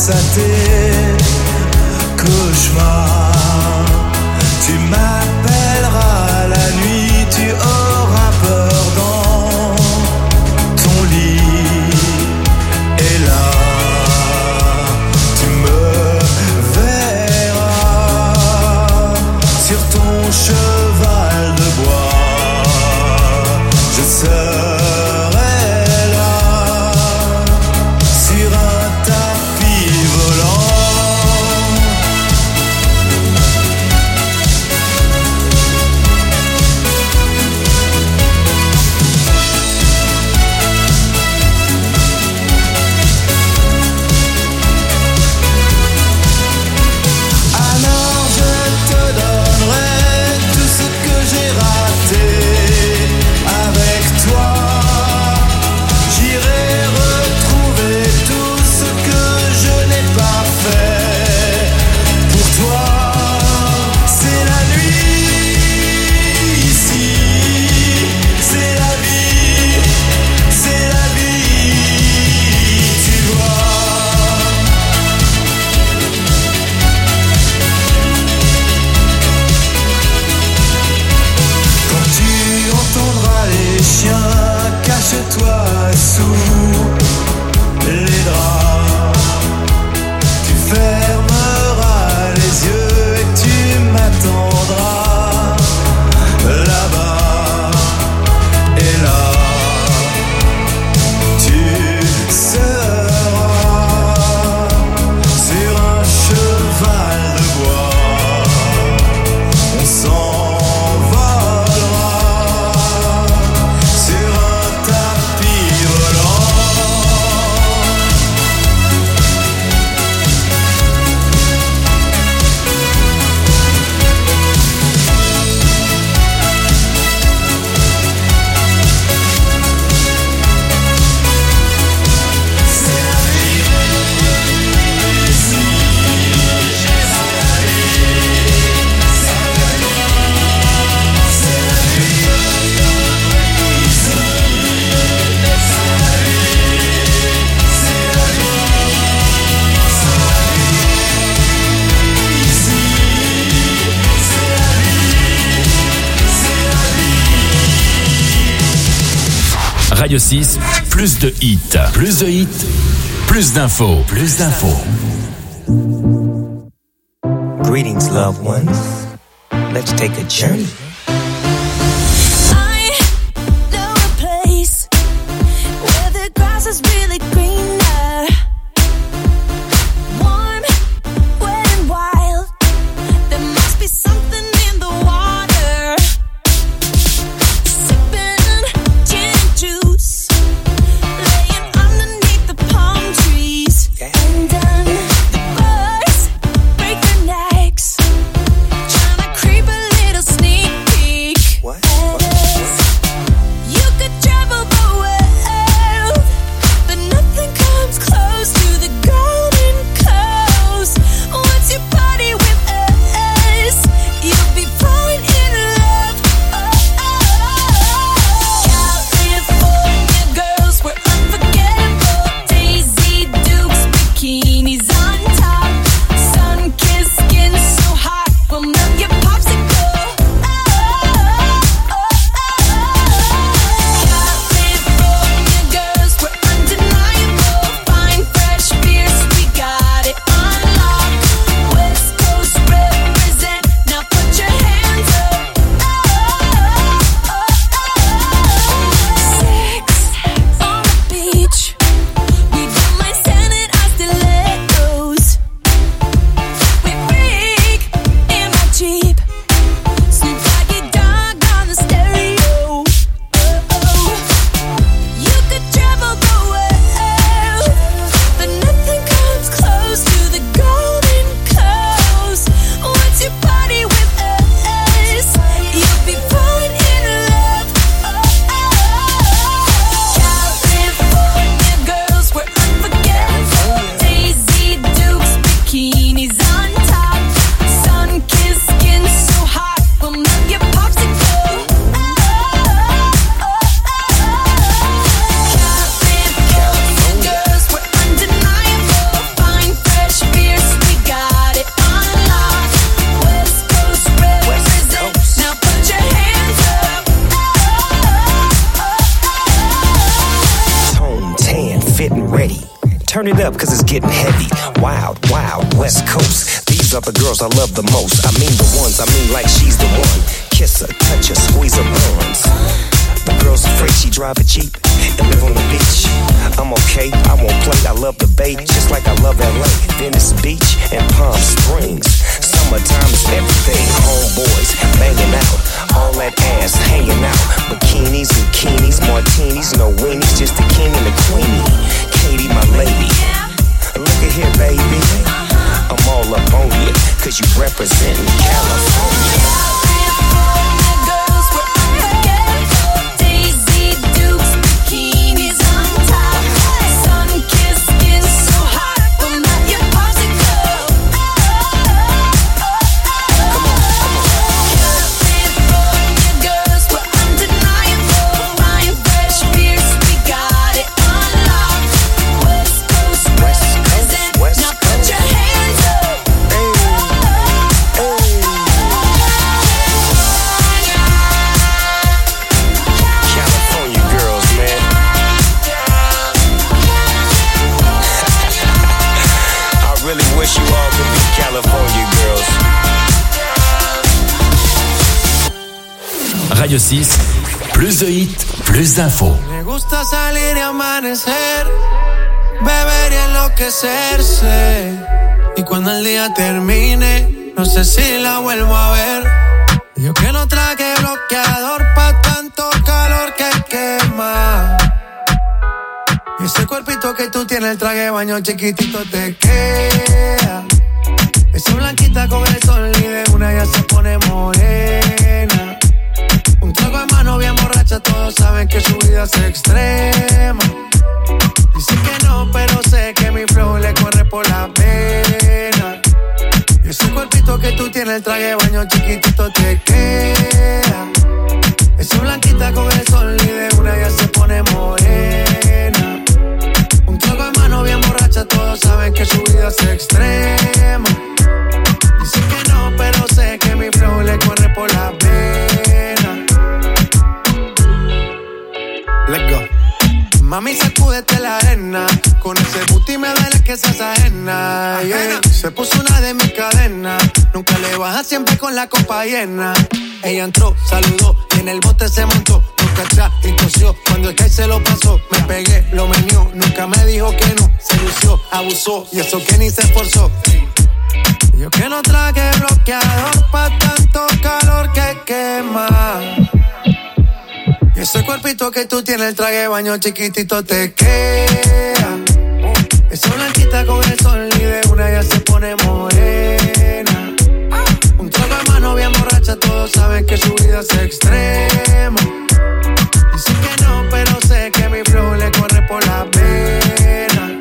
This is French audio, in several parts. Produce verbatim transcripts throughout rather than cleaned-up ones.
à tes cauchemars. Tu m'appelleras la nuit, tu auras peur dans ton lit. Et là, tu me verras sur ton cheval de bois. Je serai là sur un tapis volant. Alors je te donnerai tout ce que j'ai raté. Avec toi, j'irai retrouver tout ce que je n'ai pas fait. Pour toi, c'est la nuit ici, c'est la vie, c'est la vie, tu vois. Quand tu entendras les chiens, cache-toi sous les draps. Tu fermeras les yeux et tu m'attendras là-bas. Et là, tu seras sur un cheval de bois. On s'envolera sur un tapis volant. C'est la vie ici, c'est la vie, c'est la vie, c'est la vie ici, c'est la vie, c'est la vie ici, c'est la vie, c'est la vie. Radio six, plus de hits. Plus de hits, plus d'infos. Plus d'infos. Greetings, loved ones. Let's take a journey. I know a place where the grass is really greener. Warm, wet and wild. There must be something in the water. Sipping gin and juice, laying underneath the palm trees. And then the birds break their necks, trying to creep a little sneak Turn it up, cause it's getting heavy. Wild, wild, West Coast. These are the girls I love the most. I mean the ones, I mean like she's the one. Kiss her, touch her, squeeze her bones. The girl's afraid she drive a Jeep and live on the beach. I'm okay, I won't play, I love the bay, just like I love L A, Venice Beach, and Palm Springs. Summertime is everything, homeboys banging out, all that ass hanging out. Bikinis, bikinis, martinis, no weenies, just the king and the queenie. Katie, my lady, look at here, baby. I'm all up on you, cause you representing California. Radio six, plus de hits, plus d'infos. Me gusta salir y amanecer, beber y enloquecerse. Y cuando el día termine, no sé si la vuelvo a ver. Yo que no traje bloqueador pa' tanto calor que quema. Y ese cuerpito que tú tienes, el traje de baño chiquitito te queda. Esa blanquita con el sol y de una ya se pone morena. Un trago de mano bien borracha, todos saben que su vida es extrema. Dice que no, pero sé que mi flow le corre por la pena. Y ese cuerpito que tú tienes, el traje de baño chiquitito te queda. Esa blanquita con el sol y de una ya se pone morena. Un trago de mano bien borracha, todos saben que su vida es extrema. Dice que no, pero sé que mi flow le corre por la pena. Let's go. Mami, sacúdete la arena. Con ese booty me duele que seas ajena, yeah. Se puso una de mis cadenas. Nunca le baja, siempre con la copa llena. Ella entró, saludó y en el bote se montó. Nunca atrás y tosió. Cuando el que se lo pasó, me pegué, lo menió. Nunca me dijo que no. Se lució, abusó y eso que ni se esforzó. Yo que no traje bloqueador pa' tanto calor que quema. Y ese cuerpito que tú tienes, el traje de baño chiquitito te queda. Esa blanquita con el sol y de una ya se pone morena. Un trago de mano bien borracha, todos saben que su vida es extrema. Dice que no, pero sé que mi flow le corre por la pena.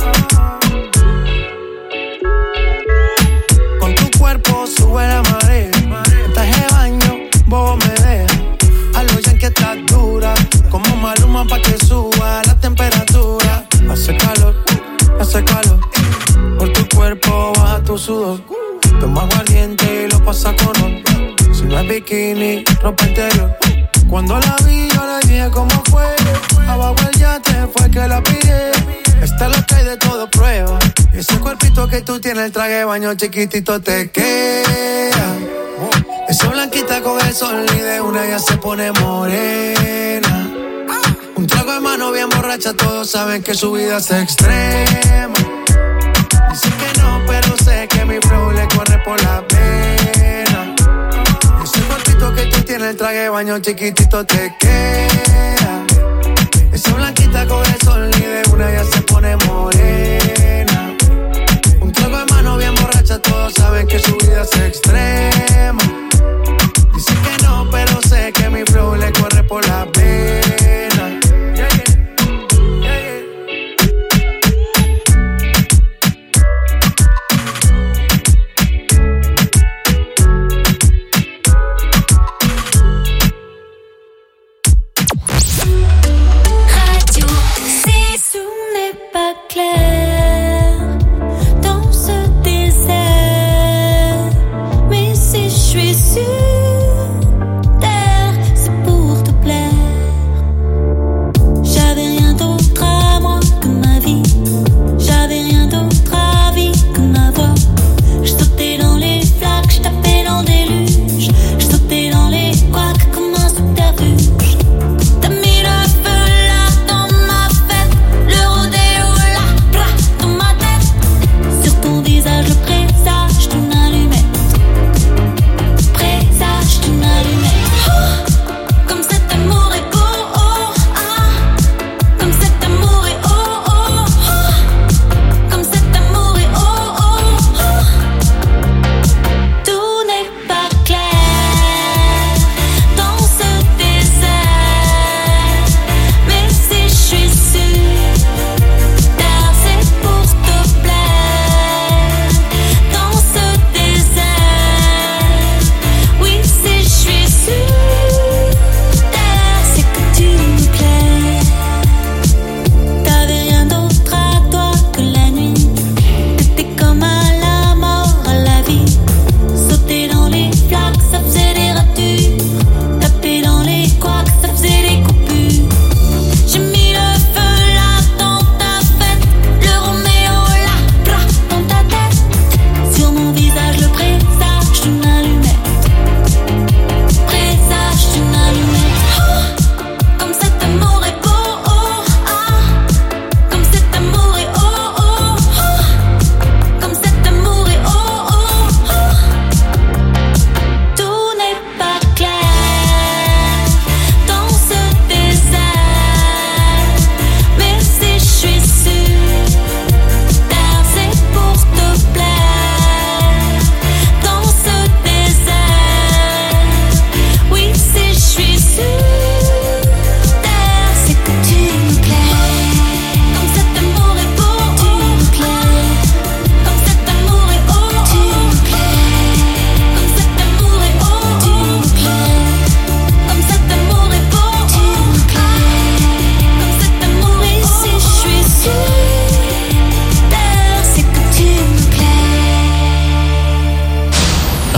Con tu cuerpo sube la marea. El traje de baño, bobo me deja. A los yankees estás dura, como Maluma pa' que suba la temperatura. Hace calor, hace calor. Por tu cuerpo baja tu sudor. Toma aguardiente y lo pasa con ron. Si no es bikini, ropa interior. Cuando la vi yo le dije cómo fue. Abajo el yate fue que la pillé. Esta es lo que hay de todo prueba. Y ese cuerpito que tú tienes, el traje de baño chiquitito te queda. Esa blanquita con el sol y de una ya se pone morena. Un trago de mano bien borracha, todos saben que su vida es extrema. Dice que no, pero sé que mi flow le corre por la pena. Ese cuerpito que tú tienes, el traje de baño chiquitito te queda. Esa blanquita con el sol y de una ya se pone morena. Un trago de mano bien borracha, todos saben que su vida es extrema. Dice que no, pero sé que mi flow le corre por la pena. Yeah, yeah. Yeah, yeah. Radio six, tout n'est pas clair.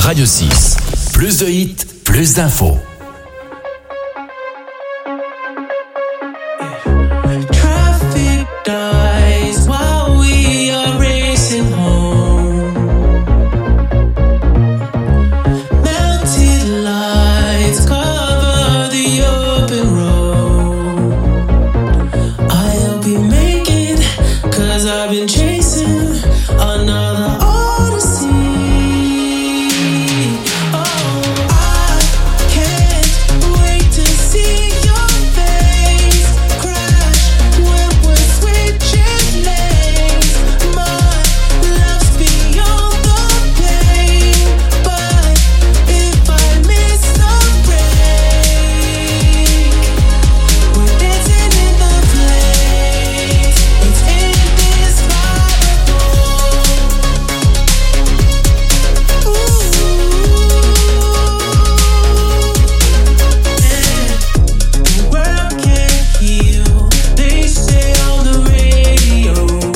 Radio six. Plus de hits, plus d'infos. Traffic dies while we are racing home. Melted lights cover the open road. I'll be making, cause I've been chasing another odyssey. Oh, I can't wait to see your face crash when we're switching lanes. My love's beyond the pain, but if I miss the break, we're dancing in the flames. It's indescribable. Ooh, yeah. The world can't heal, they say on the radio.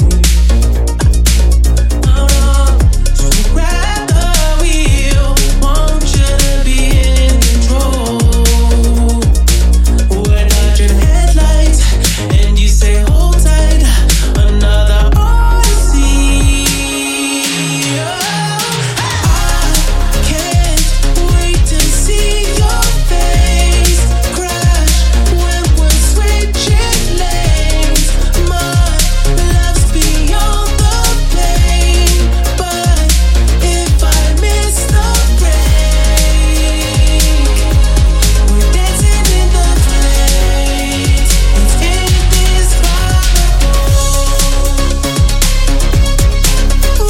Oh no, so grab the wheel, want you to be in control. We're dodging headlights, and you say hold tight, another odyssey. Oh, I can't wait to see your face crash when we're switching lanes. My love's beyond the pain, but if I miss the break, we're dancing in the flames. It's indescribable. Ooh,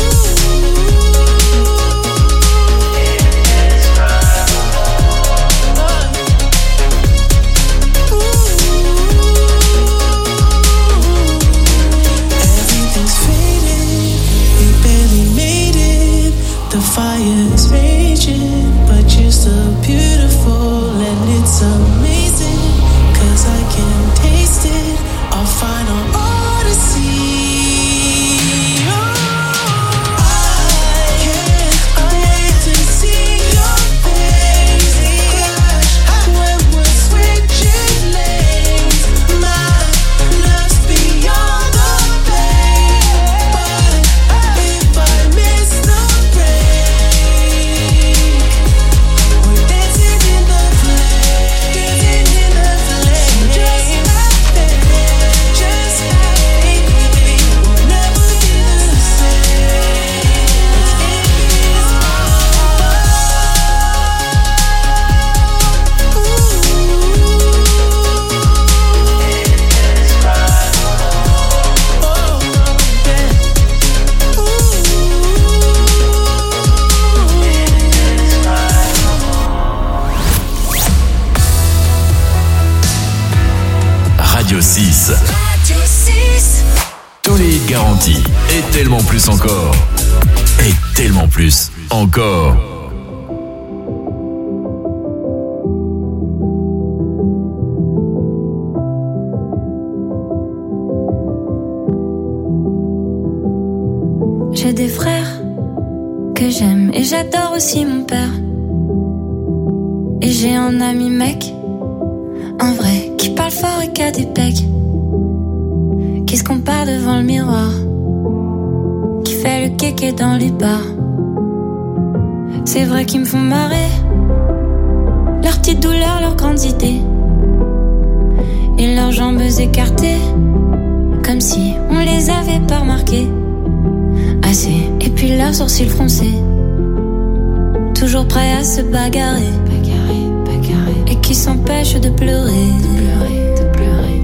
everything's faded, we barely made it. The fire's raging, but you're still beautiful, and it's amazing, cause I can taste it, our final odyssey. Oh, I can't wait to see your face crash when we're switching lanes. My love's beyond the pain, but if I miss the break, we're dancing in the flames, dancing in the flames. Just like that, just like baby, we'll never be the same. It's Radio six. Radio six. Tous les hits garantis. Et tellement plus encore. Et tellement plus encore. J'ai des frères que j'aime et j'adore aussi mon père. Et j'ai un ami mec, un vrai, qui parle fort et qui a des pecs, qui se compare devant le miroir, qui fait le kéké dans les bars. C'est vrai qu'ils me font marrer, leurs petites douleurs, leurs grandes idées, et leurs jambes écartées, comme si on les avait pas remarquées. Assez, et puis leurs sourcils froncés, toujours prêts à se bagarrer, bagarrer, bagarrer, et qui s'empêchent de pleurer, de pleurer, de pleurer.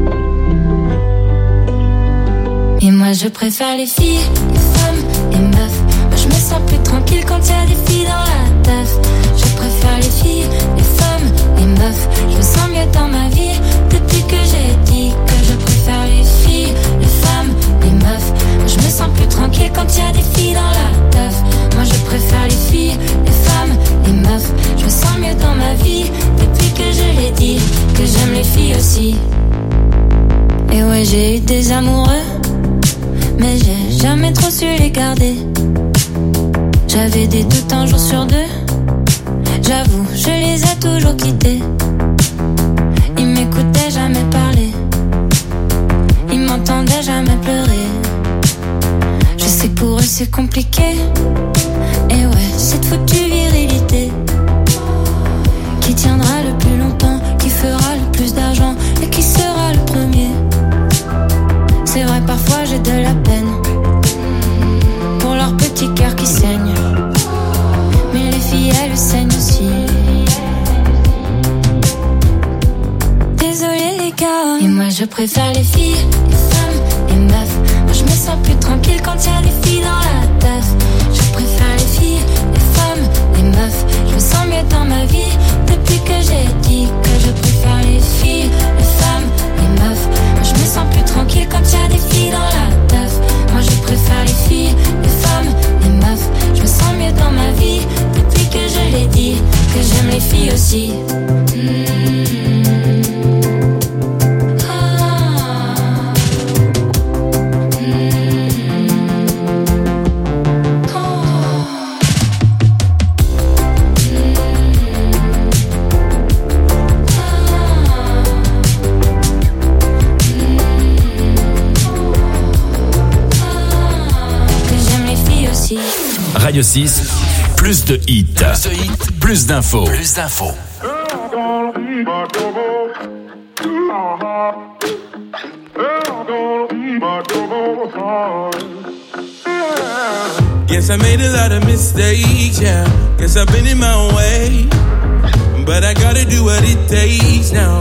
Et moi je préfère les filles, les femmes, les meufs. Moi je me sens plus tranquille quand y a des filles dans la teuf. Je préfère les filles, les femmes, les meufs. Je me sens mieux dans ma vie depuis que j'ai dit que je préfère les filles, les femmes, les meufs. Moi je me sens plus tranquille quand y a des filles dans la teuf. Moi je préfère les filles, les femmes, les meufs. Je me sens mieux dans ma vie depuis que je l'ai dit que j'aime les filles aussi. Et ouais, j'ai eu des amoureux, mais j'ai jamais trop su les garder. J'avais des doutes un jour sur deux. J'avoue, je les ai toujours quittés. Ils m'écoutaient jamais parler. Ils m'entendaient jamais pleurer. Je sais que pour eux c'est compliqué. Et ouais, cette foutue virilité qui tiendra le plus longtemps, qui fera le plus d'argent et qui sera le premier. C'est vrai, parfois j'ai de la peine pour leur petit cœur qui saigne. Mais les filles, elles saignent aussi. Désolée les gars. Et moi je préfère les filles, les femmes, les meufs. Moi je me sens plus tranquille quand y'a des filles dans la teuf. Je préfère les filles, les femmes, les meufs. Je me sens mieux dans ma vie depuis que j'ai dit que je préfère les filles, les femmes, les meufs. Moi je me sens plus tranquille quand y'a des filles dans la teuf. Moi je préfère les filles, les femmes, les meufs. Je me sens mieux dans ma vie depuis que je l'ai dit que j'aime les filles aussi. Mmh. Radio six, plus de hits. Plus de hits, plus d'infos. Plus d'infos. Guess I made a lot of mistakes, yeah. Guess I've been in my own way. But I gotta do what it takes now.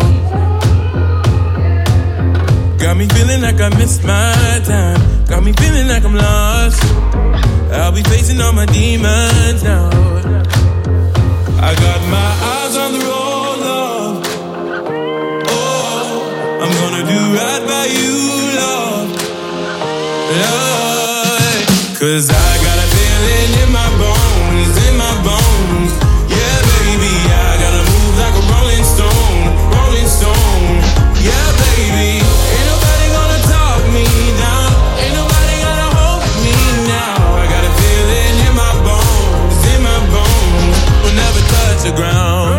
Got me feeling like I missed my time. Got me feeling like I'm lost. I'll be facing all my demons now. I got my eyes on the road, love. Oh, I'm gonna do right by you, love. Love. Cause I got a feeling in my bones, in my bones. Yeah, baby, I gotta move like a rolling stone, rolling stone. Yeah, baby, ain't nobody gonna talk me down. Ain't nobody gonna hold me now. I got a feeling in my bones, in my bones. We'll never touch the ground.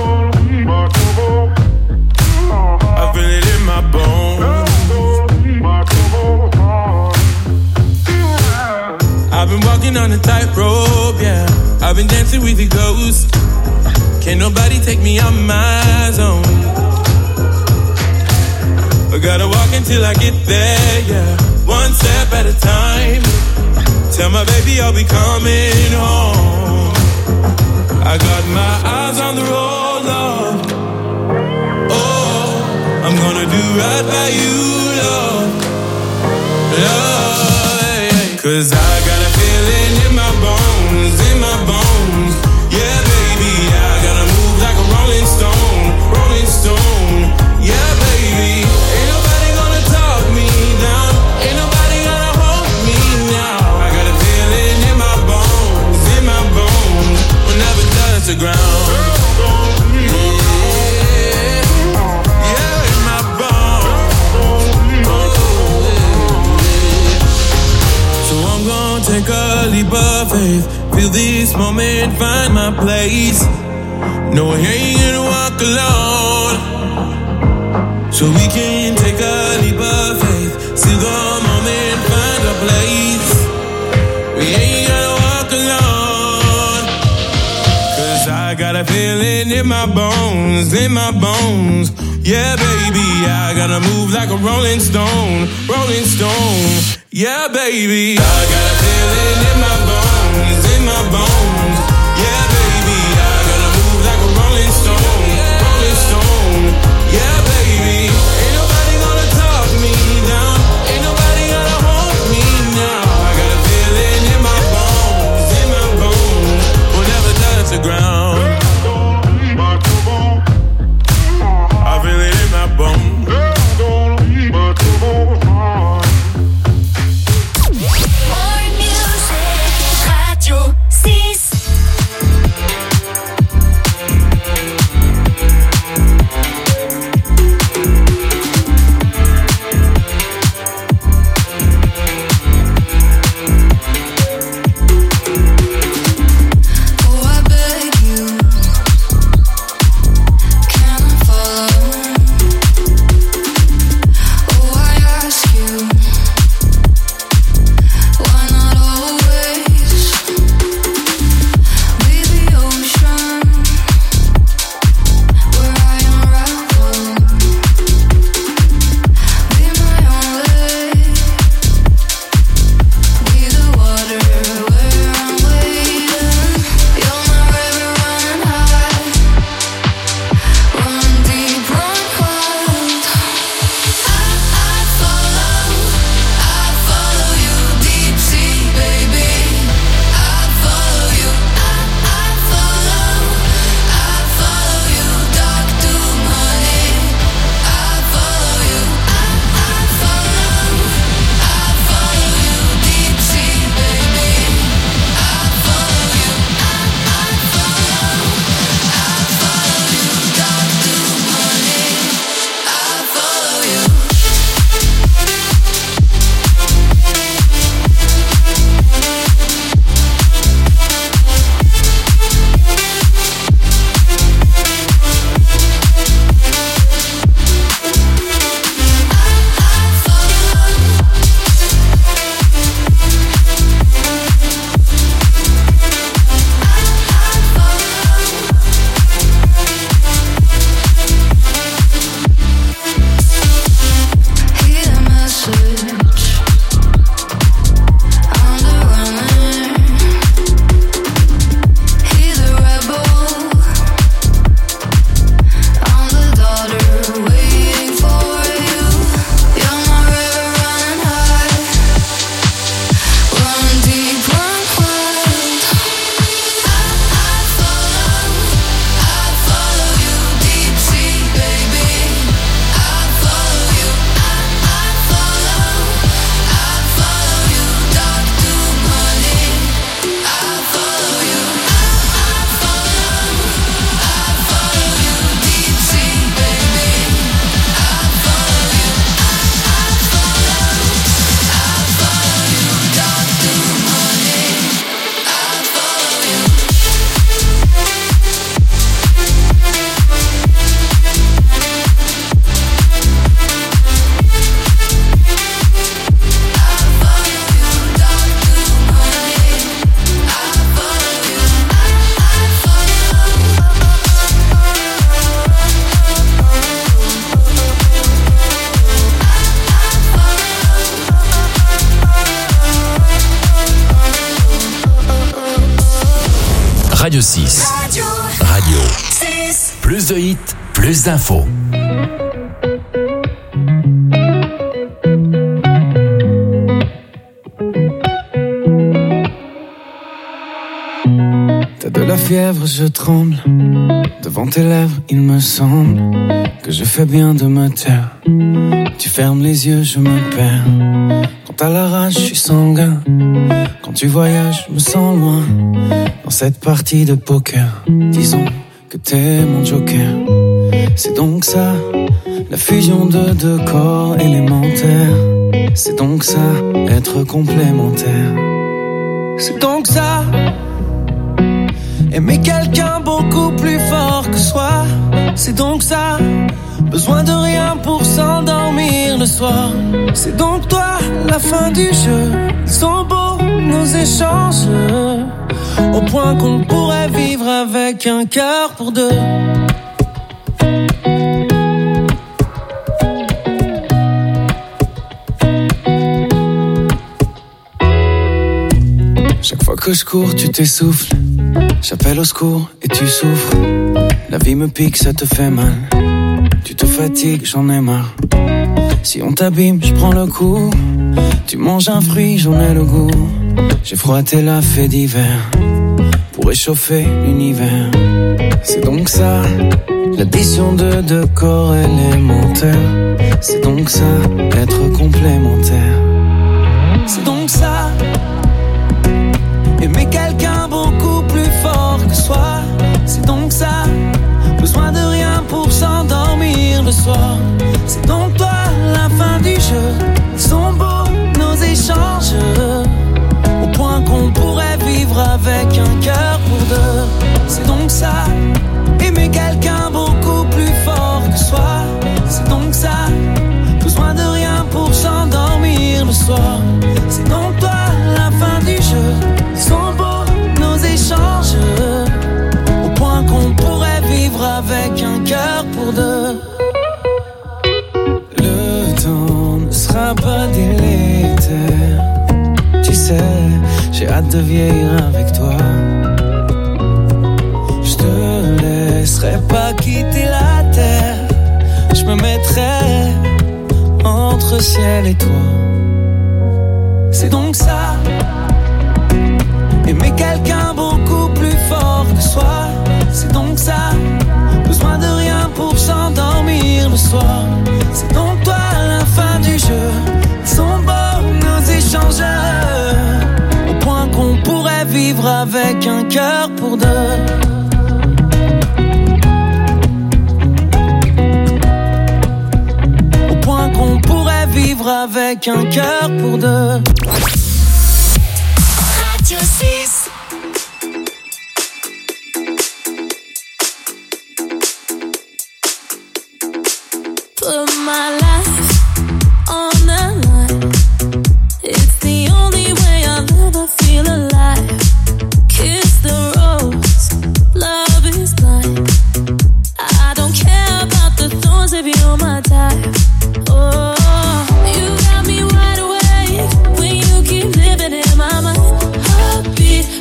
I feel it in my bones. I've been walking on a tightrope, yeah. I've been dancing with the ghosts. Can't nobody take me out my zone. I gotta walk until I get there, yeah. One step at a time. Tell my baby I'll be coming home. I got my eyes on the road, love. Oh, I'm gonna do right by you, love. Love, cause I got a feeling in my bones, in my bones. Yeah, baby, I gotta move like a rolling stone, rolling stone. Yeah, baby, ain't nobody gonna talk me down. Ain't nobody gonna hold me now. I got a feeling in my bones, in my bones. We'll never touch the ground. Yeah, yeah, in my bones. So I'm gonna take a leap of faith. Feel this moment, find my place. No, I ain't gonna walk alone. So we can take a leap of faith. See the moment, find a place. We ain't gonna walk alone. Cause I got a feeling in my bones, in my bones. Yeah, baby, I gotta move like a rolling stone, rolling stone. Yeah, baby, I got a feeling in my bones, in my bones. Yeah, baby, I gotta move like a rolling stone, rolling stone. Yeah, baby, ain't nobody gonna talk me down. Ain't nobody gonna hold me now. I got a feeling in my bones, in my bones. We'll never touch the ground. I feel it in my bones. More Radio six. Radio. Radio. six. Plus de hits, plus d'infos. T'as de la fièvre, je tremble. Devant tes lèvres, il me semble que je fais bien de me taire. Tu fermes les yeux, je me perds. Quand t'as la rage, je suis sanguin. Quand tu voyages, je me sens loin. Dans cette partie de poker, disons que t'es mon joker. C'est donc ça, la fusion de deux corps élémentaires. C'est donc ça, être complémentaire. C'est donc ça, aimer quelqu'un beaucoup plus fort que soi. C'est donc ça, besoin de rien pour s'endormir le soir. C'est donc toi, la fin du jeu. Ils sont beaux, nos échanges, au point qu'on pourrait vivre avec un cœur pour deux. Chaque fois que je cours, tu t'essouffles. J'appelle au secours et tu souffres. La vie me pique, ça te fait mal. Tu te fatigues, j'en ai marre. Si on t'abîme, je prends le coup. Tu manges un fruit, j'en ai le goût. J'ai froid, t'es la fée d'hiver pour réchauffer l'univers. C'est donc ça, l'addition de deux corps élémentaires. C'est donc ça, être complémentaire. C'est donc ça, aimer quelqu'un beaucoup plus fort que soi. C'est donc ça, besoin de rien pour s'endormir le soir. C'est donc toi, la fin du jeu. Ils sont beaux, nos échanges, au point qu'on pourrait vivre avec un cœur pour deux. C'est donc ça, aimer quelqu'un beaucoup plus fort que soi. C'est donc ça, besoin de rien pour s'endormir le soir. C'est donc toi, la fin du jeu. Ils sont beaux, nos échanges, au point qu'on pourrait vivre avec un cœur pour deux. Le temps ne sera pas délétère. Tu sais, j'ai hâte de vieillir avec toi. Je te laisserai pas quitter la terre. Je me mettrai entre ciel et toi. C'est donc ça, aimer quelqu'un beaucoup plus fort que soi. C'est donc ça, besoin de rien pour s'endormir le soir. C'est donc toi, la fin du jeu. Ils sont beaux, nos échanges, au point qu'on pourrait vivre avec un cœur pour deux. Au point qu'on pourrait vivre avec un cœur pour deux. Radio six. Put my life on the line. It's the only way I'll ever feel alive. Kiss the rose, love is blind. I don't care about the thorns if you're my type. Oh, you got me wide awake when you keep living in my mind. Heartbeat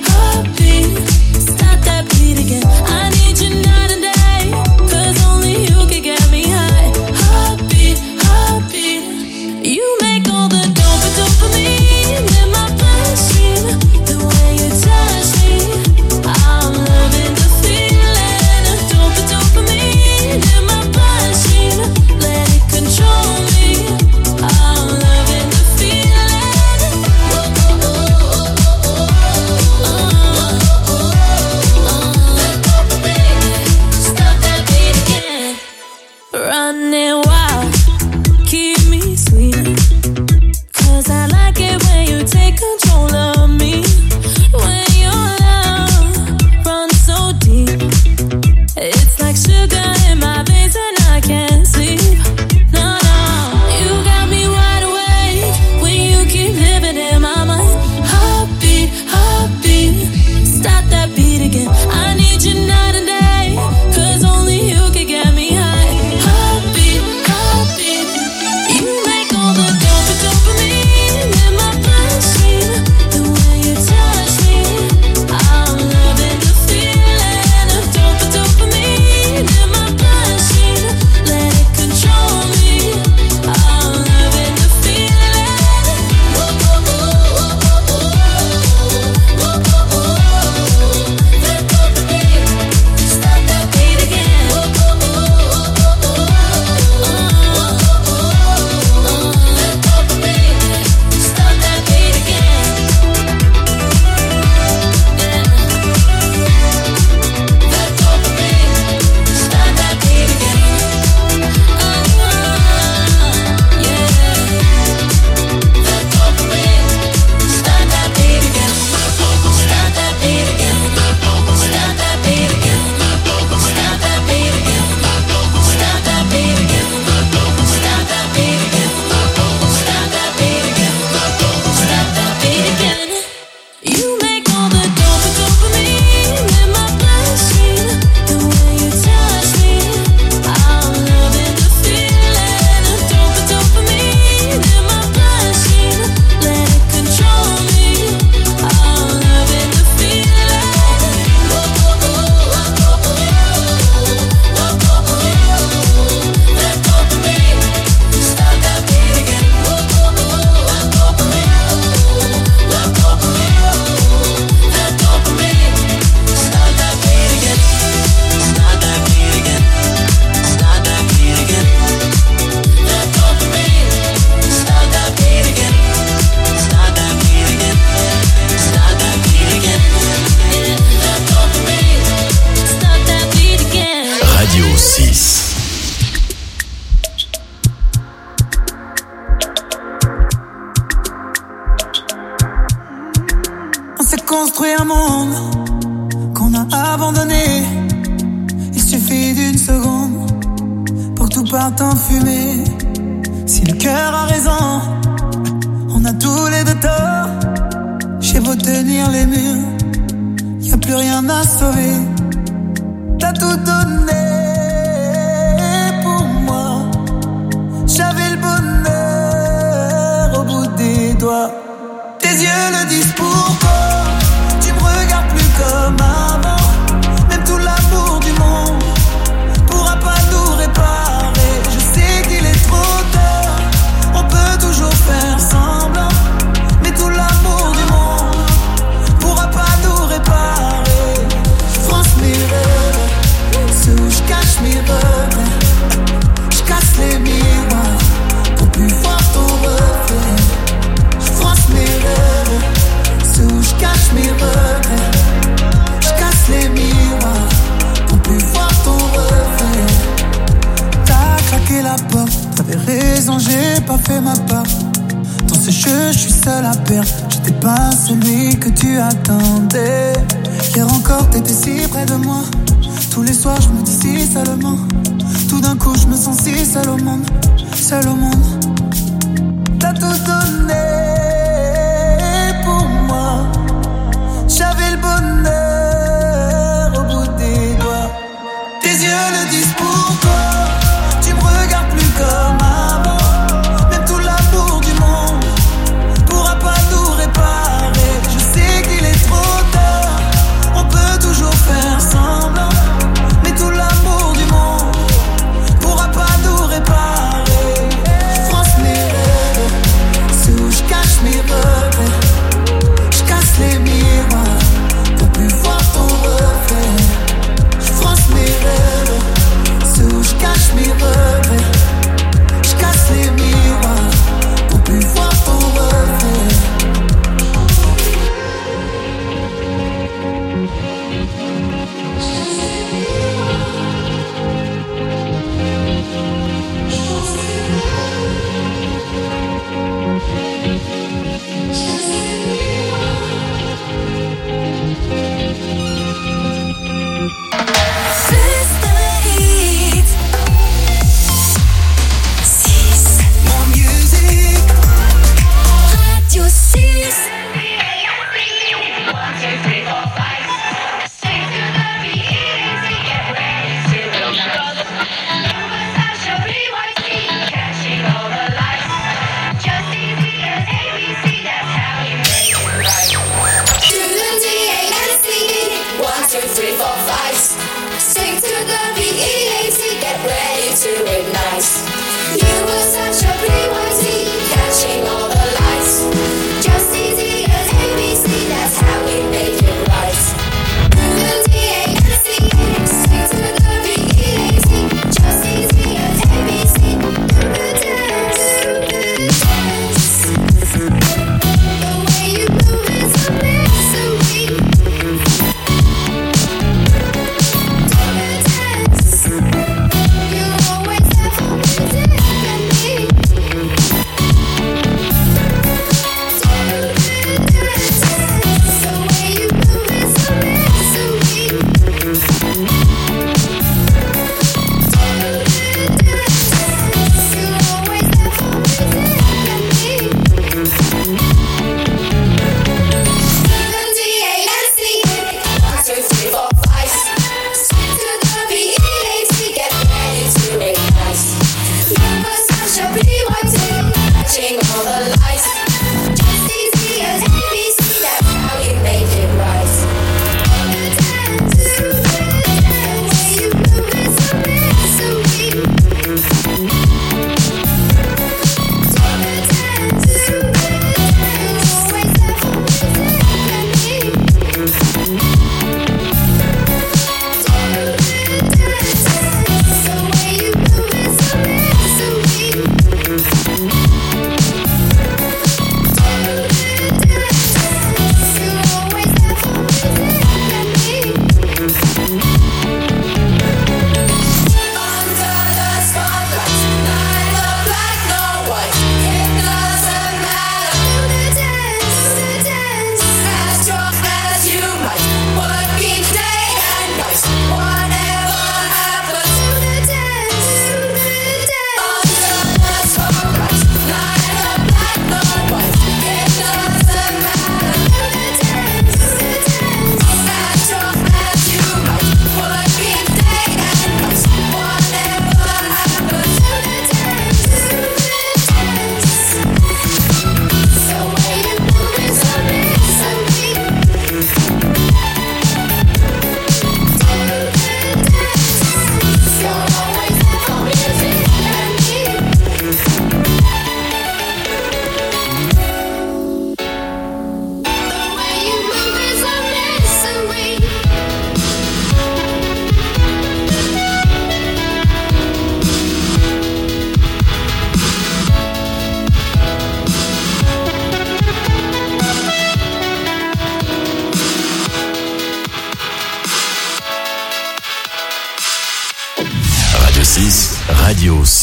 s'est construit un monde qu'on a abandonné. Il suffit d'une seconde pour que tout parte en fumée. Si le cœur a raison, on a tous les deux tort. J'ai beau tenir les murs, y a plus rien à sauver. T'as tout donné pour moi. J'avais le bonheur au bout des doigts. Tes yeux le disent pourquoi. Tu me regardes plus comme avant. Même tout l'amour du monde pourra pas nous réparer. Je sais qu'il est trop tard. On peut toujours faire semblant, mais tout l'amour du monde pourra pas nous réparer. Je France mes rêves, ceux où je cache mes regrets. Je casse les miroirs pour plus voir ton reflet. Je France mes rêves, ceux où je cache mes regrets. Je casse les miroirs pour plus voir ton reflet. T'as craqué la porte, t'avais raison, j'ai pas fait ma part. Dans ce jeu, je suis seul à perdre. J'étais pas celui que tu attendais. Hier encore, t'étais si près de moi. Tous les soirs, je me dis si seulement. Tout d'un coup, je me sens si seul au monde. Seul au monde. T'as tout donné pour moi. J'avais le bonheur au bout des doigts. Tes yeux le disent pourquoi. Tu me regardes plus comme avant. Même tout l'amour du monde pourra pas nous réparer. Je sais qu'il est trop tard. On peut toujours faire semblant, mais tout l'amour du monde pourra pas nous réparer. Je France mes rêves, ceux où je cache mes regrets. Je casse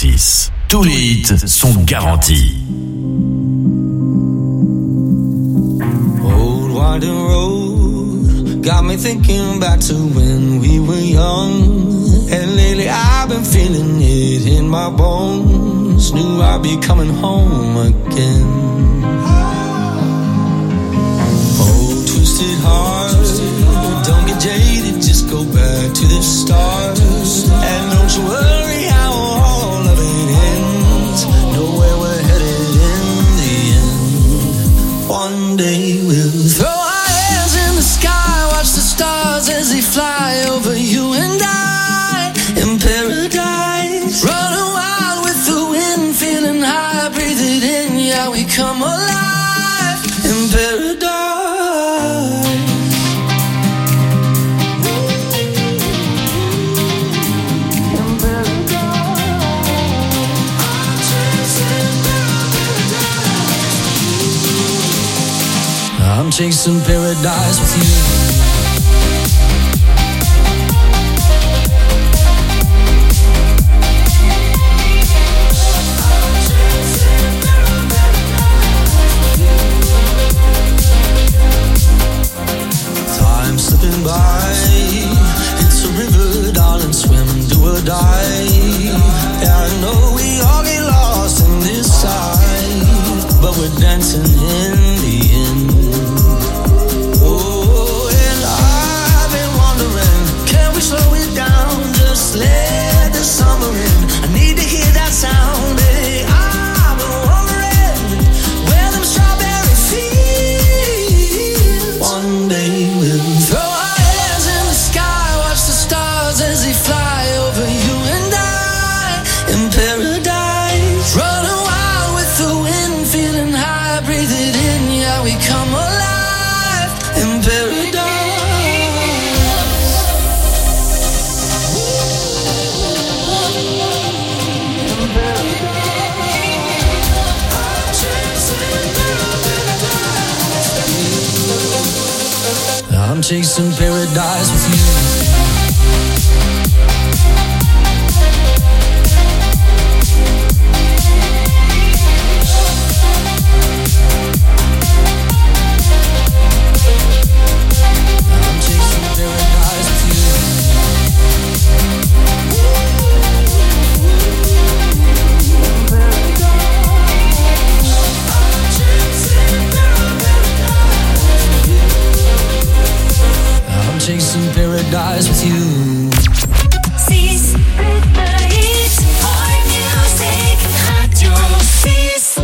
six. Tous les hits sont garantis. Old winding road got me thinking back to when we were young. And lately I've been feeling it in my bones. Knew I'd be coming home again. Old twisted heart, don't get jaded, just go back to the start. And don't you worry how all of it ends. Know where we're headed in the end. One day we'll throw our hands in the sky, watch the stars as they fly over you and I in paradise. Running wild with the wind, feeling high, breathe it in, yeah, we come alive in paradise. I'm chasing paradise with you. Time slipping by, it's a river, darling, swim, do or die. Yeah, I know we all get lost in this side, but we're dancing in the end. Oh, and I've been wondering, can we slow it down? Just let the summer in. I need to hear that sound, baby. I've been wondering where them strawberries feel. One day we'll throw our hands in the sky, watch the stars as they fly over you and I in paradise. Running wild with the wind, feeling high, breathe it in, yeah, we come alive in paradise. I'm chasing paradise with you. Chasing paradise with you. six, le hit, All Music, Radio six.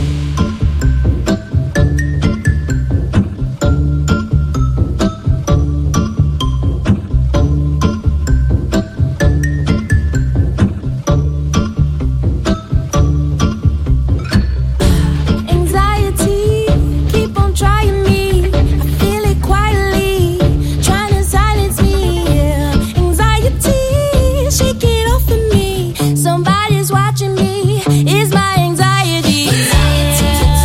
Anxiety, keep on trying me. I feel it quietly, trying to silence me. Yeah. Anxiety, shake it off of me. Somebody's watching me. It's my anxiety. Anxiety,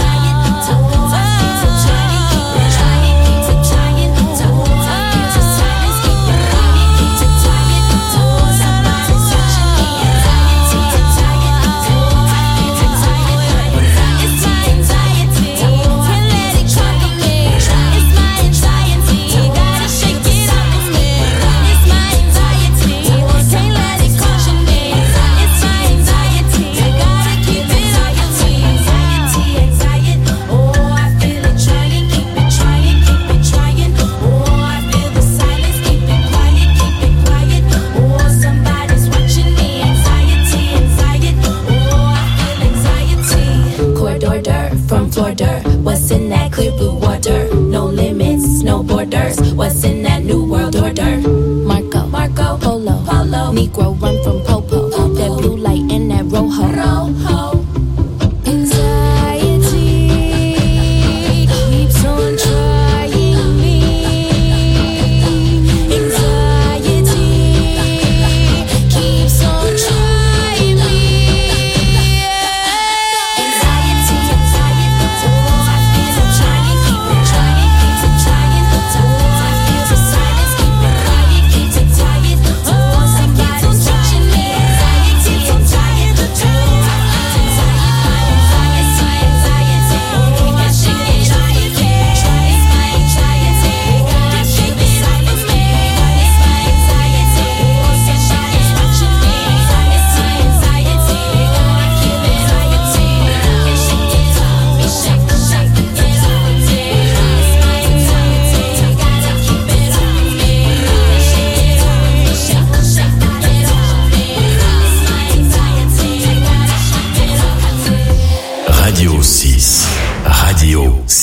what's in that clear blue water? No limits, no borders. What's in that new world order? Marco, Marco, Polo, Polo. Negro run from Popo. Popo. That blue light in that rojo. Rojo. Anxiety keeps on trying me. Anxiety keeps on trying me. Anxiety, anxiety, oh, I feel it trying, keep it trying, keep it trying. Oh, I feel the silence, keep it quiet, keep it tired. Oh, somebody's watching me.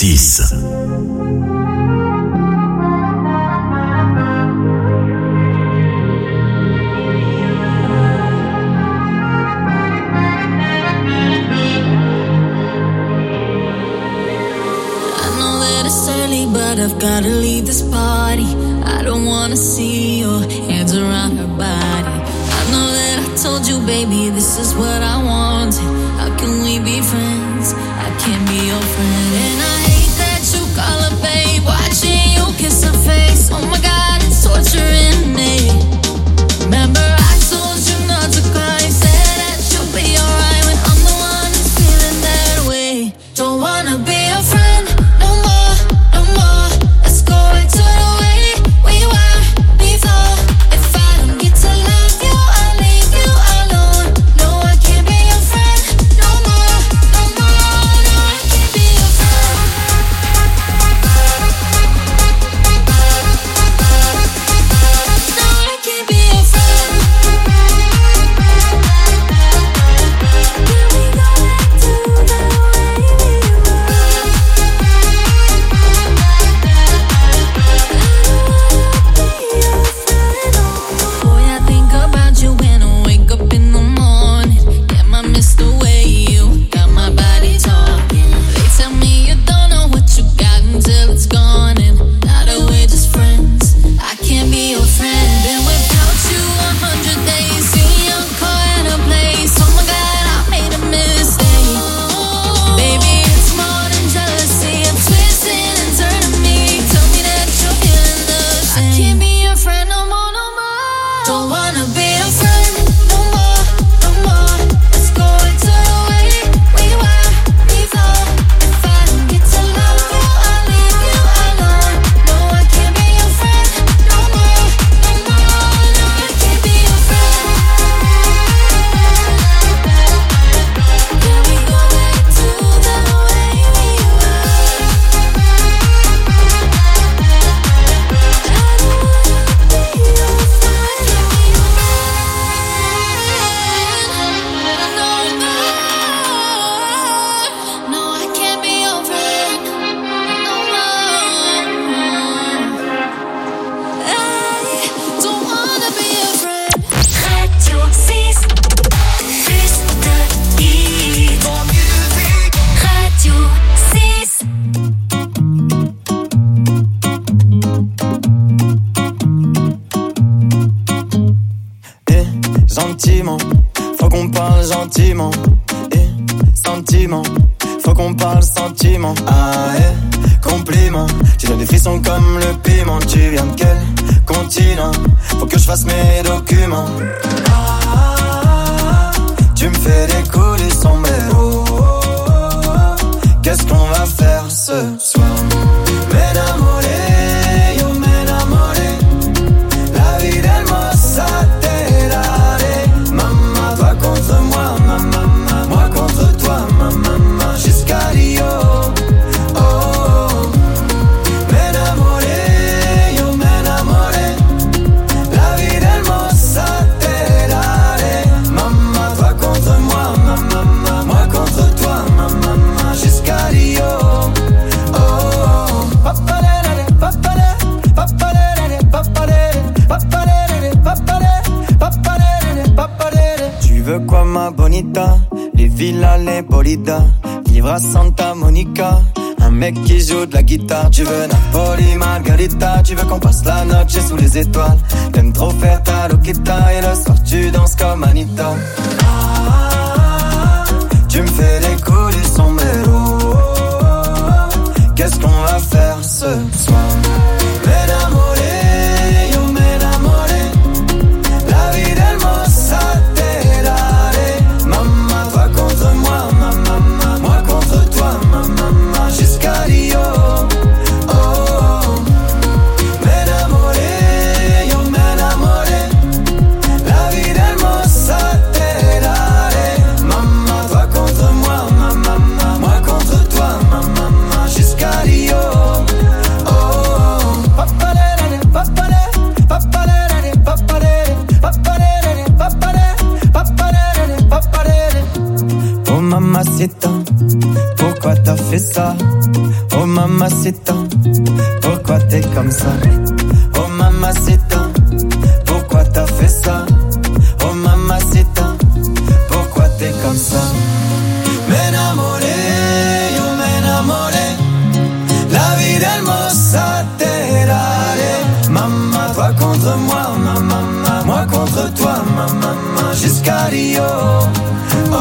six. But I've gotta leave this party. I don't wanna see your hands around her body. I know that I told you, baby, this is what I wanted. How can we be friends? I can't be your friend. And I hate that you call her babe, watching you kiss her face. Oh my God, it's torturing me. Remember I told you not to cry, said that you'll be alright when I'm the one who's feeling that way. Don't wanna be your friend no more, no more. Let's go back to the way we were before. If I don't get to love you, I'll leave you alone. No, I can't be your friend no more, no more. No, I can't be your friend. No, I can't be your friend. Can we go back to the way we were? Boy, I think about you when I wake up in the morning. Damn, I miss the way you got my body talking. They tell me you don't know what you got until it's gone, and now that we're just friends, I can't be your friend. Been without you a hundred days, see your car in a place. Oh my God, I made a mistake. Baby, it's more than jealousy. I'm twisting and turning me. Tell me that you're feeling the same. I can't be your friend no more, no more. Don't wanna be your friend no more, no more. Let's go back to the way we were before. If I don't get to love you, I'll leave you alone. No, I can't be your friend no more, no more. No, I can't be your friend. Can we go back to the way we were? I don't wanna be your friend no more. No, I can't be your friend no more. I don't wanna be your friend. Radio six, plus de hits. Radio six. Eh, gentiment, faut qu'on parle gentiment. Eh, sentiment, faut qu'on parle sentiment. Ah, eh, compliment, tu donnes des frissons comme le piment. Tu viens de quel continent? Faut que je fasse mes documents. Ah, tu me fais décoller son mélo. Qu'est-ce qu'on va faire ce soir? M'enamoré, yo m'enamoré. La vie hermosa te daré. Maman, toi contre moi, maman, moi contre toi, maman, jusqu'à Rio. Oh, oh. M'enamoré, yo m'enamoré. La vie hermosa te daré. Maman, toi contre moi, maman, moi contre toi, maman, jusqu'à Rio. Oh, oh. Papalere, papalere, papalere, papalere, papalere, papalere, papalere, papalere. Tu veux quoi, ma bonita? Les villas, les bolidas, vivre à Santa Monica. Un mec qui joue de la guitare. Tu veux Napoli, Margarita. Tu veux qu'on passe la noche sous les étoiles. T'aimes trop faire ta loquita. Et le soir tu danses comme Anita. Ah, tu me fais décoller son mélo. Qu'est-ce qu'on va faire ce soir? M'enamoré, yo m'enamoré. La vie hermosa te daré. Maman, toi contre moi, maman, moi contre toi, maman, jusqu'à Rio. Oh, oh. M'enamoré, yo m'enamoré. La vie hermosa te daré. Maman, toi contre moi, maman, moi contre toi, maman, jusqu'à Rio. Oh, oh. Papalere, papalere, papalere, papalere, papalere, papalere, papalere, papalere. Oh mamacita, pourquoi t'as fait ça? Oh mamacita, pourquoi t'es comme ça? Oh mamacita, pourquoi t'as fait ça? Oh mamacita, pourquoi t'es comme ça? M'enamoré, yo m'enamoré, la vida hermosa te daré. Maman, toi contre moi, ma maman, moi contre toi, ma maman, jusqu'à Rio. Oh,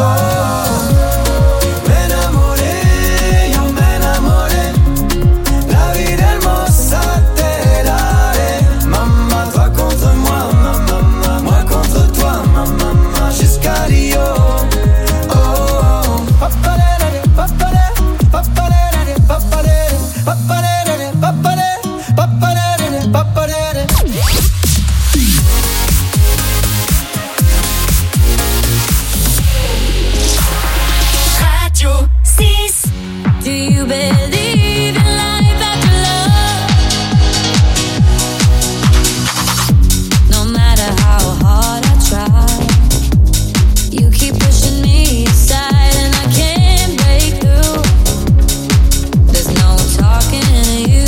m'enamoré, yo m'enamoré, la vida hermosa te daré. Maman, toi contre moi, ma maman, moi contre toi, ma maman, jusqu'à Rio. Radio six. Do you believe in life after love? No matter how hard I try, you keep pushing me aside and I can't break through. There's no talking to you.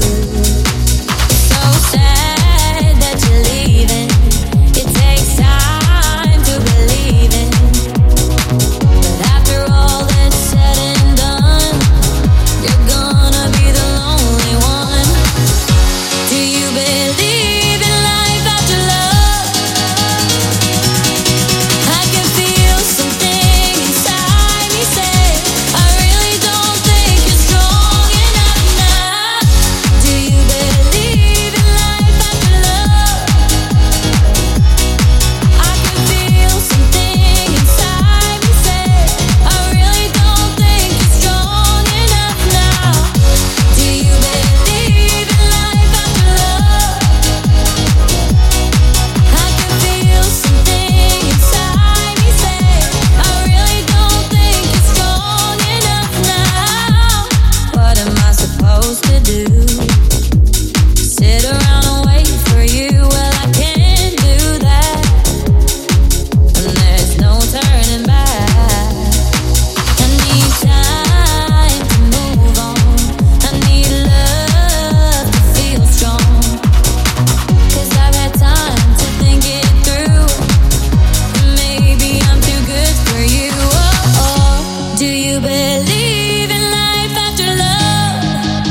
So sad that you're leaving. It takes time to believe in. But after all that's said and done, you're gonna be the lonely one. Do you believe in life after love? I can feel something inside me say, I really don't think you're strong enough now. Do you believe in life after love? I can feel something inside me say, I really don't think you're strong enough now. Do you believe in life after love? I can feel something inside me say, I really don't think you're strong enough now. What am I supposed to do? Sit around and wait for you? Well, I can't do that. And there's no turning back. I need time to move on. I need love to feel strong. Cause I've had time to think it through. Maybe I'm too good for you. Oh, oh. Do you believe in life after love?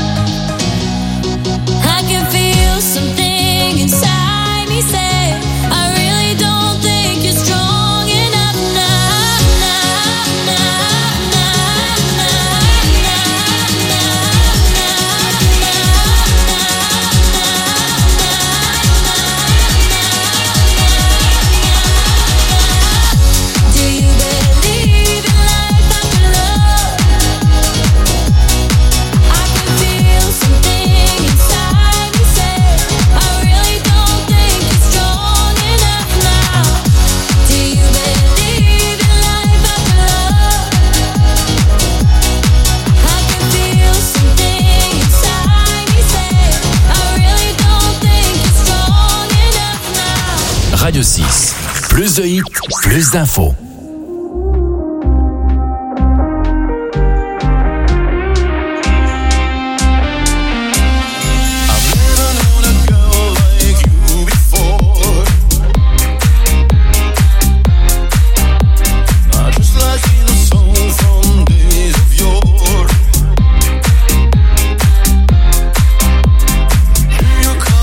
I can feel something inside me say, I really don't think you're strong enough now. Now, now, now, now, Do you believe in life after love? I can feel something inside me say, I really don't think you're strong enough now. Do you believe in life after love? I can feel something inside me say, I really don't think you're strong enough now. Radio six. Plus de hits, plus d'infos.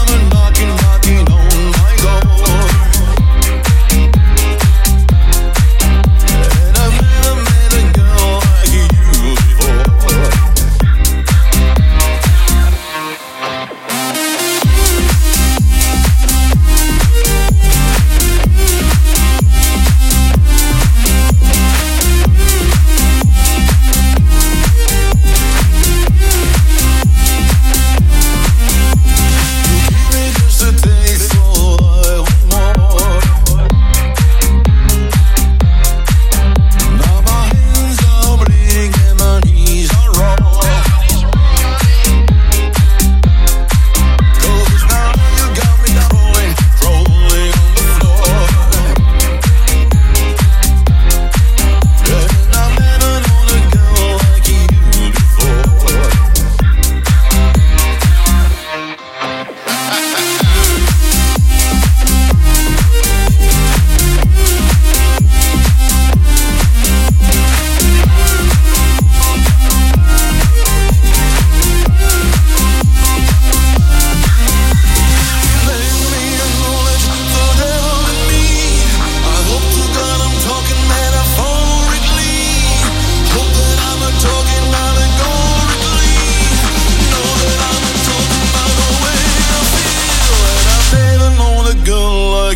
Knocking on my door.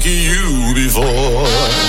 like you before.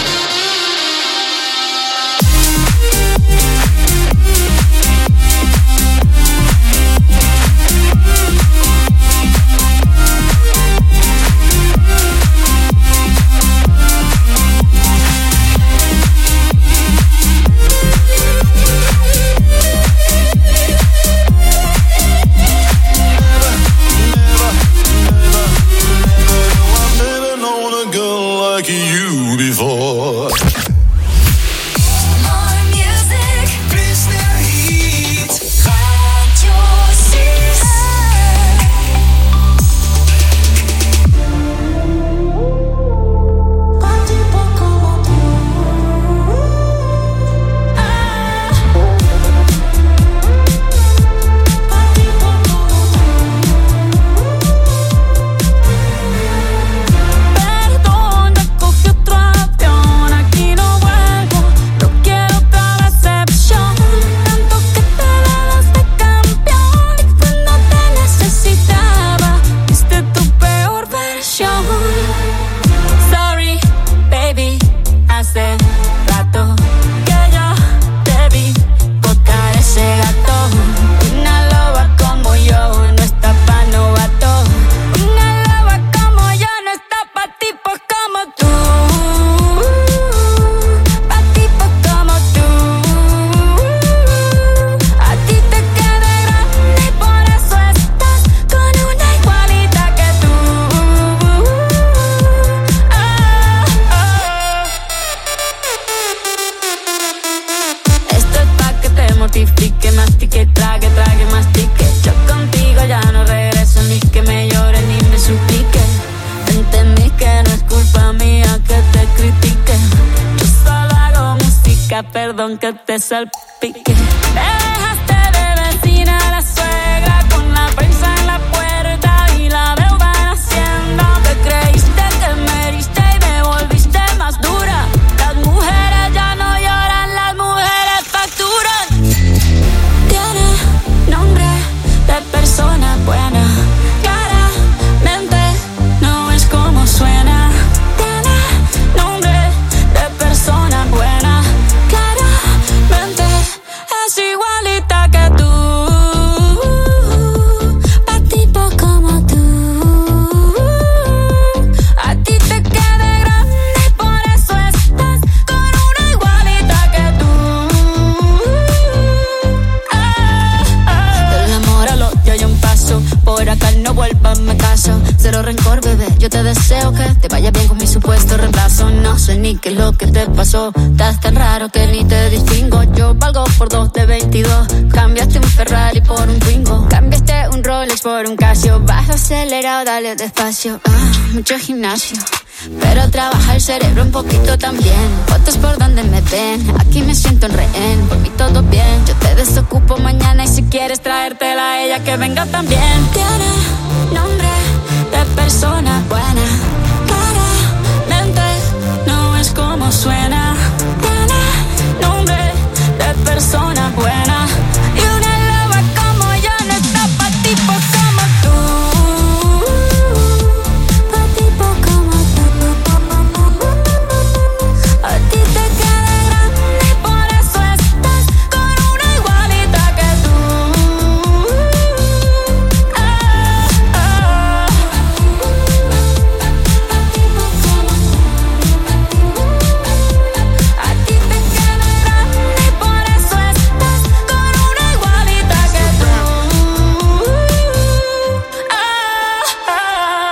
Perdón que te salpique. Me dejaste de vecina a la suegra con la prensa en la puerta y la deuda en Hacienda. Te creíste que me heriste y me volviste más dura. Las mujeres ya no lloran, las mujeres facturan. Tiene nombre de persona buena, claramente no es como suena. Tiene nombre de persona buena, es igualita que tú, pa' tipo como tú. A ti te queda grande y por eso estás con una igualita que tú. Ah, ah. Del amor al odio hay un paso, por acá no vuelvas, me caso. Cero rencor, bebé, yo te deseo que te vaya bien con mi supuesto reemplazo. No sé ni qué es lo que te pasó, estás tan raro que ni te distingo. Yo valgo por dos de veintidós, cambiaste un Ferrari por un Twingo, cambiaste un Rolex por un Casio. Vas acelerado, dale despacio. Ah, mucho gimnasio, pero trabaja el cerebro un poquito también. Fotos por donde me ven, aquí me siento en rehén. Por mí todo bien, yo te desocupo mañana y si quieres traértela a ella que venga también. Tiene